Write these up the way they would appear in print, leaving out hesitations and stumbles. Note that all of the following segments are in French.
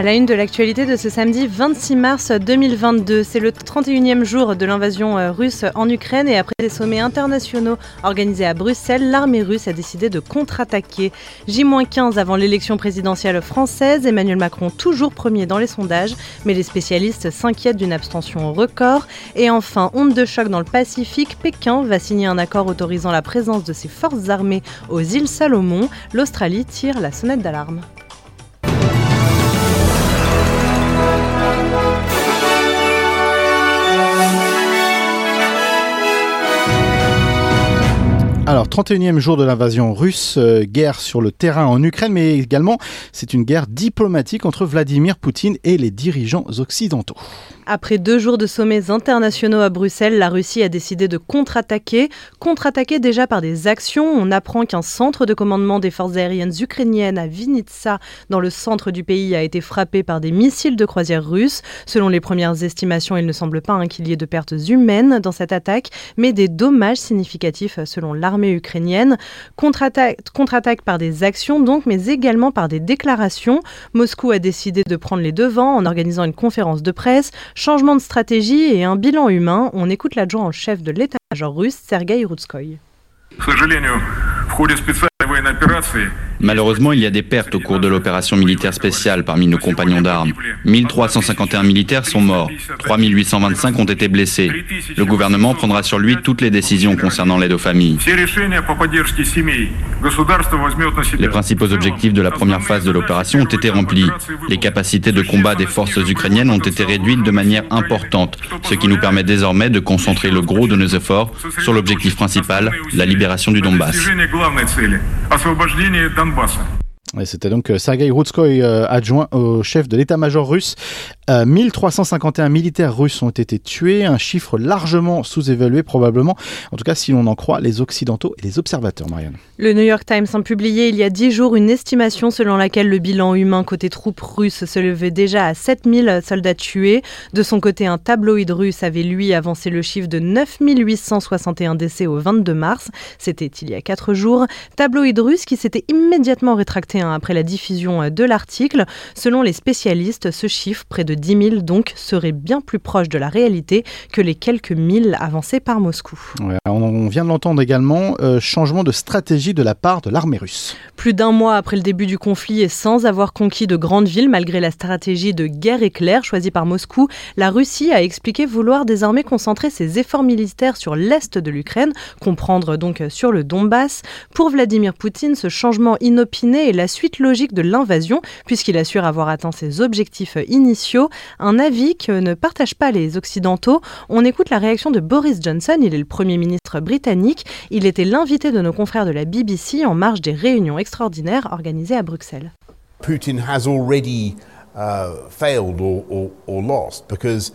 À la une de l'actualité de ce samedi 26 mars 2022, c'est le 31e jour de l'invasion russe en Ukraine et après des sommets internationaux organisés à Bruxelles, l'armée russe a décidé de contre-attaquer. J-15 avant l'élection présidentielle française, Emmanuel Macron toujours premier dans les sondages, mais les spécialistes s'inquiètent d'une abstention record. Et enfin, onde de choc dans le Pacifique, Pékin va signer un accord autorisant la présence de ses forces armées aux îles Salomon. L'Australie tire la sonnette d'alarme. Alors, 31e jour de l'invasion russe, guerre sur le terrain en Ukraine, mais également c'est une guerre diplomatique entre Vladimir Poutine et les dirigeants occidentaux. Après 2 jours de sommets internationaux à Bruxelles, la Russie a décidé de contre-attaquer. Contre-attaquer déjà par des actions. On apprend qu'un centre de commandement des forces aériennes ukrainiennes à Vinnytsia, dans le centre du pays, a été frappé par des missiles de croisière russes. Selon les premières estimations, il ne semble pas qu'il y ait de pertes humaines dans cette attaque, mais des dommages significatifs selon l'armée ukrainienne. Contre-attaque par des actions donc, mais également par des déclarations. Moscou a décidé de prendre les devants en organisant une conférence de presse. Changement de stratégie et un bilan humain. On écoute l'adjoint en chef de l'état-major russe, Sergueï Routskoï. Malheureusement, il y a des pertes au cours de l'opération militaire spéciale parmi nos compagnons d'armes. 1351 militaires sont morts, 3825 ont été blessés. Le gouvernement prendra sur lui toutes les décisions concernant l'aide aux familles. Les principaux objectifs de la première phase de l'opération ont été remplis. Les capacités de combat des forces ukrainiennes ont été réduites de manière importante, ce qui nous permet désormais de concentrer le gros de nos efforts sur l'objectif principal, la libération du Donbass. Et c'était donc Sergueï Routskoï, adjoint au chef de l'état-major russe. 1351 militaires russes ont été tués, un chiffre largement sous-évalué probablement, en tout cas si l'on en croit les occidentaux et les observateurs, Marianne. Le New York Times a publié il y a 10 jours une estimation selon laquelle le bilan humain côté troupes russes se levait déjà à 7000 soldats tués. De son côté, un tabloïd russe avait lui avancé le chiffre de 9861 décès au 22 mars. C'était il y a 4 jours. Tabloïd russe qui s'était immédiatement rétracté après la diffusion de l'article. Selon les spécialistes, ce chiffre, près de 10 000 donc, serait bien plus proche de la réalité que les quelques milles avancés par Moscou. Ouais, on vient de l'entendre également, changement de stratégie de la part de l'armée russe. Plus d'1 mois après le début du conflit et sans avoir conquis de grandes villes, malgré la stratégie de guerre éclair choisie par Moscou, la Russie a expliqué vouloir désormais concentrer ses efforts militaires sur l'est de l'Ukraine, comprendre donc sur le Donbass. Pour Vladimir Poutine, ce changement inopiné est la suite logique de l'invasion, puisqu'il assure avoir atteint ses objectifs initiaux. Un avis que ne partagent pas les Occidentaux. On écoute la réaction de Boris Johnson, il est le Premier ministre britannique. Il était l'invité de nos confrères de la BBC en marge des réunions extraordinaires organisées à Bruxelles. Putin has already failed or lost, because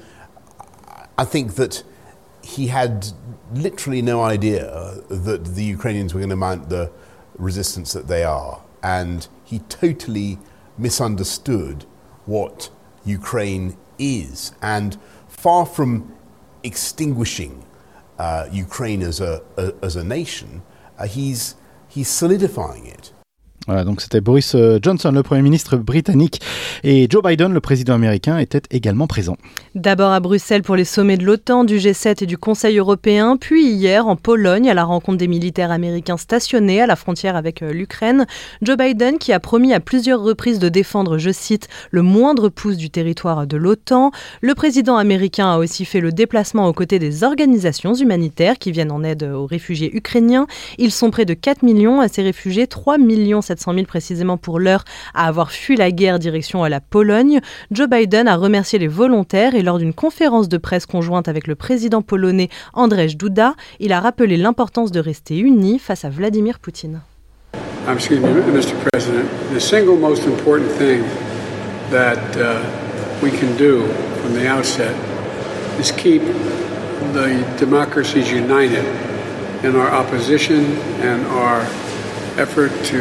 I think that he had literally no idea that the Ukrainians were going to mount the resistance that they are. And he totally misunderstood what Ukraine is. And far from extinguishing Ukraine as a nation, he's solidifying it. Voilà, donc c'était Boris Johnson, le Premier ministre britannique, et Joe Biden, le président américain, était également présent. D'abord à Bruxelles pour les sommets de l'OTAN, du G7 et du Conseil européen, puis hier en Pologne à la rencontre des militaires américains stationnés à la frontière avec l'Ukraine. Joe Biden qui a promis à plusieurs reprises de défendre, je cite, le moindre pouce du territoire de l'OTAN. Le président américain a aussi fait le déplacement aux côtés des organisations humanitaires qui viennent en aide aux réfugiés ukrainiens. Ils sont près de 4 millions à ces réfugiés, 3 700 000 précisément pour l'heure à avoir fui la guerre direction à la Pologne. Joe Biden a remercié les volontaires et lors d'une conférence de presse conjointe avec le président polonais Andrzej Duda, il a rappelé l'importance de rester unis face à Vladimir Poutine. Excuse me, Mr. President, the single most important thing that we can do from the outset is keep the democracies united in our opposition and our effort to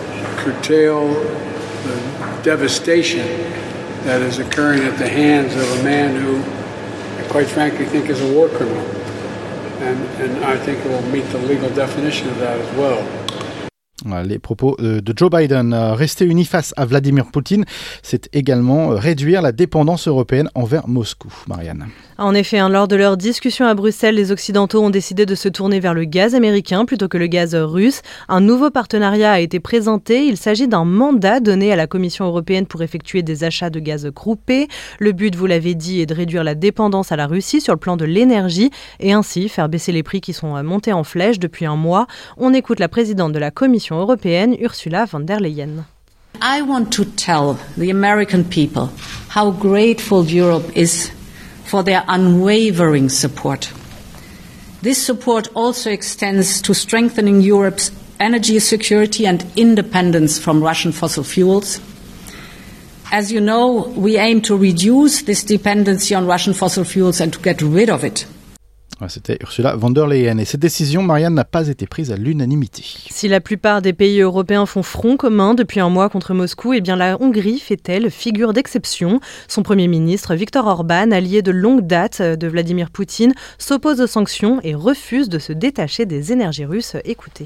curtail the devastation that is occurring at the hands of a man who, I quite frankly, think is a war criminal. And I think it will meet the legal definition of that as well. Voilà, les propos de Joe Biden. Rester unis face à Vladimir Poutine, c'est également réduire la dépendance européenne envers Moscou. Marianne. En effet, lors de leur discussion à Bruxelles, les Occidentaux ont décidé de se tourner vers le gaz américain plutôt que le gaz russe. Un nouveau partenariat a été présenté. Il s'agit d'un mandat donné à la Commission européenne pour effectuer des achats de gaz groupés. Le but, vous l'avez dit, est de réduire la dépendance à la Russie sur le plan de l'énergie et ainsi faire baisser les prix qui sont montés en flèche depuis un mois. On écoute la présidente de la Commission européenne, Ursula von der Leyen. I want to tell the American people how grateful Europe is for their unwavering support. This support also extends to strengthening Europe's energy security and independence from Russian fossil fuels. As you know, we aim to reduce this dependency on Russian fossil fuels and to get rid of it. C'était Ursula von der Leyen. Et cette décision, Marianne, n'a pas été prise à l'unanimité. Si la plupart des pays européens font front commun depuis un mois contre Moscou, eh bien la Hongrie fait-elle figure d'exception. Son Premier ministre, Viktor Orban, allié de longue date de Vladimir Poutine, s'oppose aux sanctions et refuse de se détacher des énergies russes. Écoutez.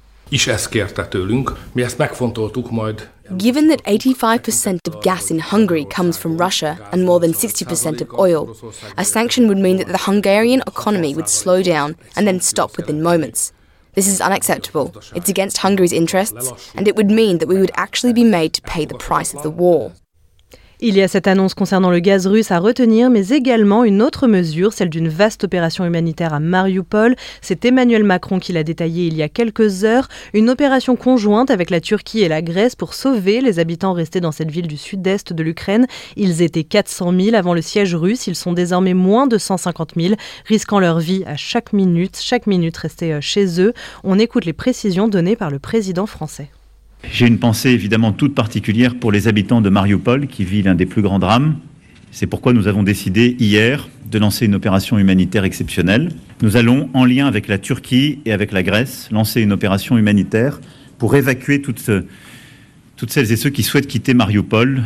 Given that 85% of gas in Hungary comes from Russia and more than 60% of oil, a sanction would mean that the Hungarian economy would slow down and then stop within moments. This is unacceptable. It's against Hungary's interests, and it would mean that we would actually be made to pay the price of the war. Il y a cette annonce concernant le gaz russe à retenir, mais également une autre mesure, celle d'une vaste opération humanitaire à Mariupol. C'est Emmanuel Macron qui l'a détaillé il y a quelques heures. Une opération conjointe avec la Turquie et la Grèce pour sauver les habitants restés dans cette ville du sud-est de l'Ukraine. Ils étaient 400 000 avant le siège russe. Ils sont désormais moins de 150 000, risquant leur vie à chaque minute restée chez eux. On écoute les précisions données par le président français. J'ai une pensée évidemment toute particulière pour les habitants de Mariupol qui vit l'un des plus grands drames. C'est pourquoi nous avons décidé hier de lancer une opération humanitaire exceptionnelle. Nous allons, en lien avec la Turquie et avec la Grèce, lancer une opération humanitaire pour évacuer toutes celles et ceux qui souhaitent quitter Mariupol.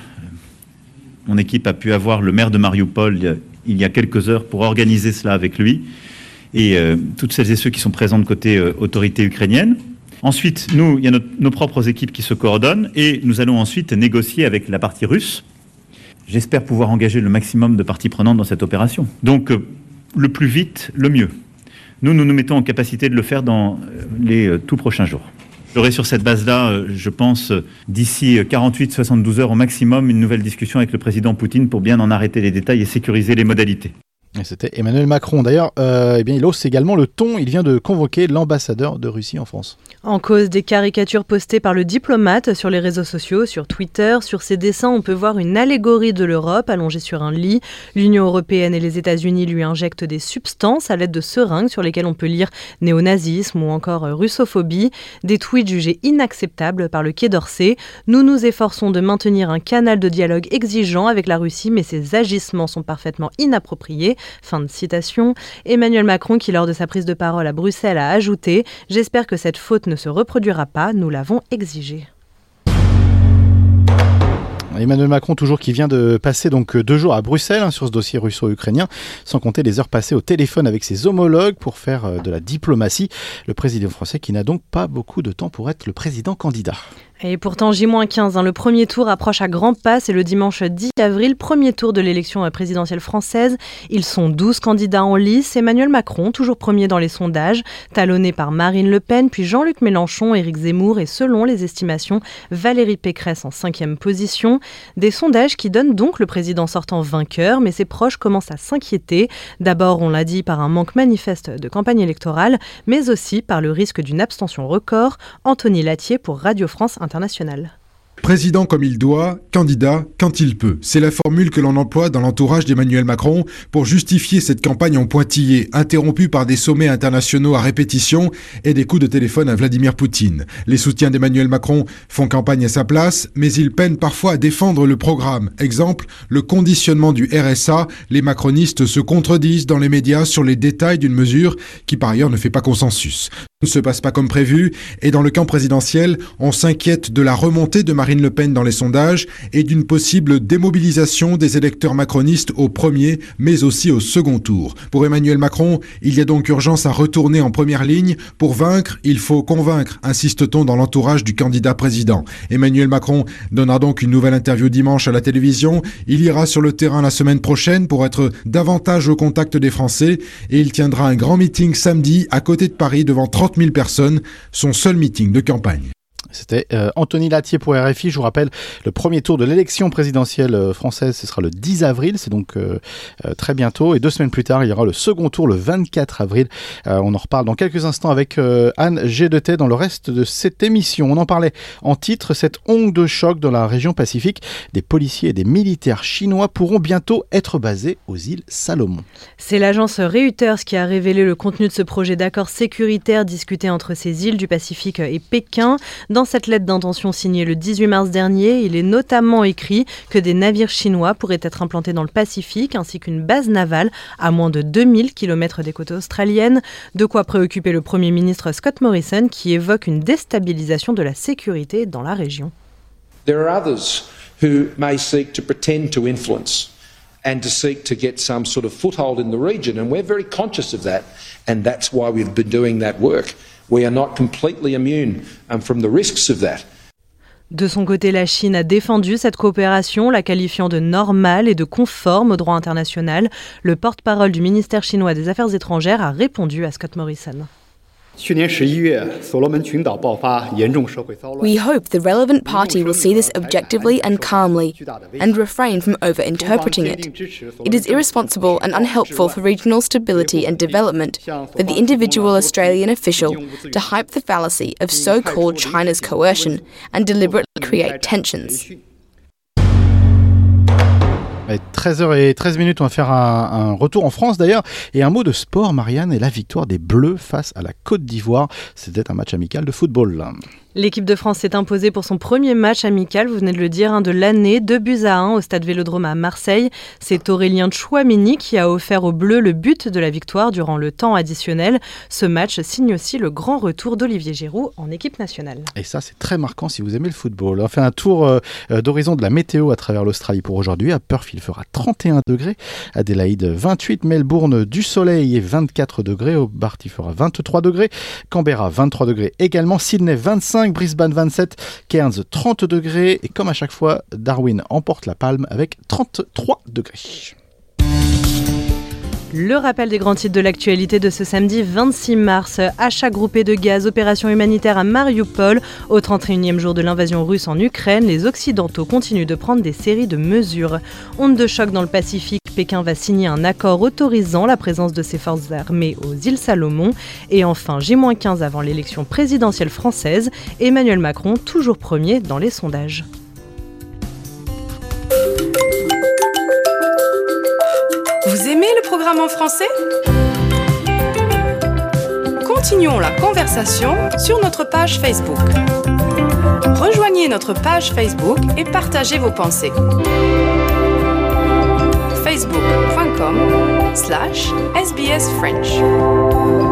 Mon équipe a pu avoir le maire de Mariupol il y a quelques heures pour organiser cela avec lui et toutes celles et ceux qui sont présents de côté autorité ukrainienne. Ensuite, il y a nos propres équipes qui se coordonnent et nous allons ensuite négocier avec la partie russe. J'espère pouvoir engager le maximum de parties prenantes dans cette opération. Donc, le plus vite, le mieux. Nous nous mettons en capacité de le faire dans les tout prochains jours. J'aurai sur cette base-là, je pense, d'ici 48-72 heures au maximum, une nouvelle discussion avec le président Poutine pour bien en arrêter les détails et sécuriser les modalités. Et c'était Emmanuel Macron. D'ailleurs, il hausse également le ton. Il vient de convoquer l'ambassadeur de Russie en France. En cause des caricatures postées par le diplomate sur les réseaux sociaux, sur Twitter. Sur ces dessins, on peut voir une allégorie de l'Europe allongée sur un lit. L'Union européenne et les États-Unis lui injectent des substances à l'aide de seringues sur lesquelles on peut lire néonazisme ou encore russophobie. Des tweets jugés inacceptables par le Quai d'Orsay. Nous nous efforçons de maintenir un canal de dialogue exigeant avec la Russie, mais ces agissements sont parfaitement inappropriés. Fin de citation. Emmanuel Macron, qui lors de sa prise de parole à Bruxelles a ajouté « J'espère que cette faute ne se reproduira pas, nous l'avons exigé ». Emmanuel Macron, toujours qui vient de passer donc 2 jours à Bruxelles sur ce dossier russo-ukrainien, sans compter les heures passées au téléphone avec ses homologues pour faire de la diplomatie. Le président français qui n'a donc pas beaucoup de temps pour être le président candidat. Et pourtant, J-15, le premier tour approche à grands pas. C'est le dimanche 10 avril, premier tour de l'élection présidentielle française. Ils sont 12 candidats en lice. Emmanuel Macron, toujours premier dans les sondages, talonné par Marine Le Pen, puis Jean-Luc Mélenchon, Éric Zemmour et selon les estimations, Valérie Pécresse en 5e position. Des sondages qui donnent donc le président sortant vainqueur, mais ses proches commencent à s'inquiéter. D'abord, on l'a dit, par un manque manifeste de campagne électorale, mais aussi par le risque d'une abstention record. Anthony Lattier pour Radio France International. Président comme il doit, candidat quand il peut. C'est la formule que l'on emploie dans l'entourage d'Emmanuel Macron pour justifier cette campagne en pointillé, interrompue par des sommets internationaux à répétition et des coups de téléphone à Vladimir Poutine. Les soutiens d'Emmanuel Macron font campagne à sa place, mais ils peinent parfois à défendre le programme. Exemple, le conditionnement du RSA. Les macronistes se contredisent dans les médias sur les détails d'une mesure qui par ailleurs ne fait pas consensus. Ne se passe pas comme prévu et dans le camp présidentiel, on s'inquiète de la remontée de Marine Marine Le Pen dans les sondages et d'une possible démobilisation des électeurs macronistes au premier, mais aussi au second tour. Pour Emmanuel Macron, il y a donc urgence à retourner en première ligne. Pour vaincre, il faut convaincre, insiste-t-on dans l'entourage du candidat président. Emmanuel Macron donnera donc une nouvelle interview dimanche à la télévision. Il ira sur le terrain la semaine prochaine pour être davantage au contact des Français et il tiendra un grand meeting samedi à côté de Paris devant 30 000 personnes, son seul meeting de campagne. C'était Anthony Latier pour RFI. Je vous rappelle, le premier tour de l'élection présidentielle française, ce sera le 10 avril, c'est donc très bientôt. Et 2 semaines plus tard, il y aura le second tour le 24 avril. On en reparle dans quelques instants avec Anne G2T dans le reste de cette émission. On en parlait en titre, cette onde de choc dans la région Pacifique. Des policiers et des militaires chinois pourront bientôt être basés aux îles Salomon. C'est l'agence Reuters qui a révélé le contenu de ce projet d'accord sécuritaire discuté entre ces îles du Pacifique et Pékin. Dans cette lettre d'intention signée le 18 mars dernier, il est notamment écrit que des navires chinois pourraient être implantés dans le Pacifique ainsi qu'une base navale à moins de 2000 km des côtes australiennes. De quoi préoccuper le Premier ministre Scott Morrison qui évoque une déstabilisation de la sécurité dans la région. There are others who may seek to pretend to influence and to seek to get some sort of foothold in the region, and we're very conscious of that, and that's why we've been doing that work. We are not completely immune from the risks of that. De son côté, la Chine a défendu cette coopération, la qualifiant de normale et de conforme au droit international. Le porte-parole du ministère chinois des Affaires étrangères a répondu à Scott Morrison. We hope the relevant party will see this objectively and calmly and refrain from over-interpreting it. It is irresponsible and unhelpful for regional stability and development for the individual Australian official to hype the fallacy of so-called China's coercion and deliberately create tensions. 13h13, on va faire un retour en France d'ailleurs. Et un mot de sport, Marianne, et la victoire des Bleus face à la Côte d'Ivoire. C'était un match amical de football. L'équipe de France s'est imposée pour son premier match amical, vous venez de le dire, de l'année, 2-1 au stade Vélodrome à Marseille. C'est Aurélien Tchouameni qui a offert aux Bleus le but de la victoire durant le temps additionnel. Ce match signe aussi le grand retour d'Olivier Giroud en équipe nationale. Et ça, c'est très marquant si vous aimez le football. On fait un tour d'horizon de la météo à travers l'Australie pour aujourd'hui. À Perth, il fera 31 degrés. Adélaïde, 28. Melbourne, du soleil et 24 degrés. Hobart, il fera 23 degrés. Canberra, 23 degrés également. Sydney, 25. Brisbane 27, Cairns 30 degrés et comme à chaque fois, Darwin emporte la palme avec 33 degrés. Le rappel des grands titres de l'actualité de ce samedi 26 mars. Achat groupé de gaz, opération humanitaire à Mariupol. Au 31e jour de l'invasion russe en Ukraine, les Occidentaux continuent de prendre des séries de mesures. Onde de choc dans le Pacifique, Pékin va signer un accord autorisant la présence de ses forces armées aux îles Salomon. Et enfin, J-15 avant l'élection présidentielle française, Emmanuel Macron toujours premier dans les sondages. Vous aimez le programme en français ? Continuons la conversation sur notre page Facebook. Rejoignez notre page Facebook et partagez vos pensées. facebook.com/sbsfrench